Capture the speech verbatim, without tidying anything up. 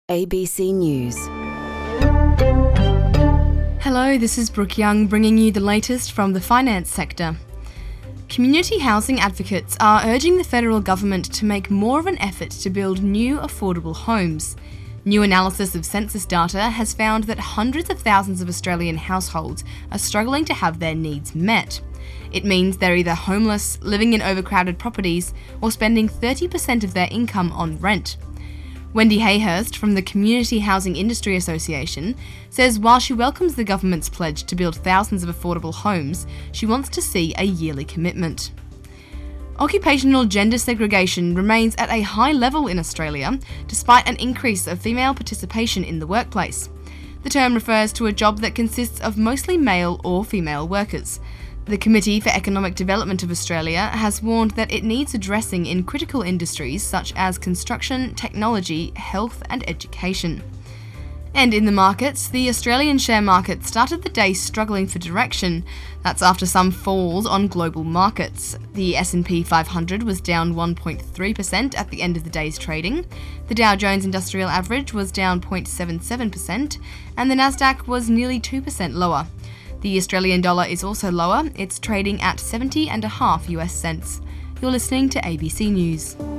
A B C News. Hello, this is Brooke Young bringing you the latest from the finance sector. Community housing advocates are urging the federal government to make more of an effort to build new affordable homes. New analysis of census data has found that hundreds of thousands of Australian households are struggling to have their needs met. It means they're either homeless, living in overcrowded properties, or spending thirty percent of their income on rent. Wendy Hayhurst from the Community Housing Industry Association says while she welcomes the government's pledge to build thousands of affordable homes, she wants to see a yearly commitment. Occupational gender segregation remains at a high level in Australia, despite an increase of female participation in the workplace. The term refers to a job that consists of mostly male or female workers. The Committee for Economic Development of Australia has warned that it needs addressing in critical industries such as construction, technology, health and education. And in the markets, the Australian share market started the day struggling for direction. That's after some falls on global markets. The S and P five hundred was down one point three percent at the end of the day's trading. The Dow Jones Industrial Average was down zero point seven seven percent, and the Nasdaq was nearly two percent lower. The Australian dollar is also lower. It's trading at seventy and a half US cents. You're listening to A B C News.